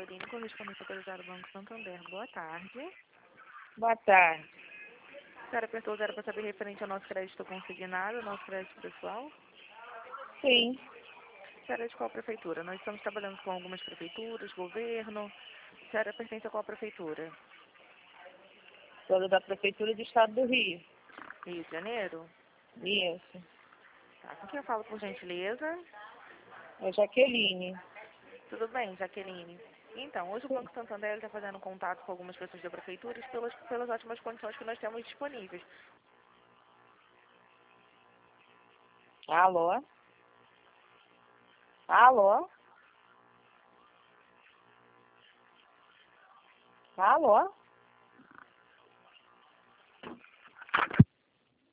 Jaqueline, correspondente autorizada do Banco Santander. Boa tarde. Boa tarde. A senhora apertou 0 para saber referente ao nosso crédito consignado, nosso crédito pessoal? Sim. A senhora é de qual prefeitura? Nós estamos trabalhando com algumas prefeituras, governo. A senhora pertence a qual prefeitura? Sou da Prefeitura do Estado do Rio. Rio de Janeiro? Isso. Tá, com quem eu falo, por gentileza? É Jaqueline. Tudo bem, Jaqueline? Então, hoje o Banco Santander está fazendo contato com algumas pessoas da prefeitura pelas ótimas condições que nós temos disponíveis. Alô? Alô? Alô?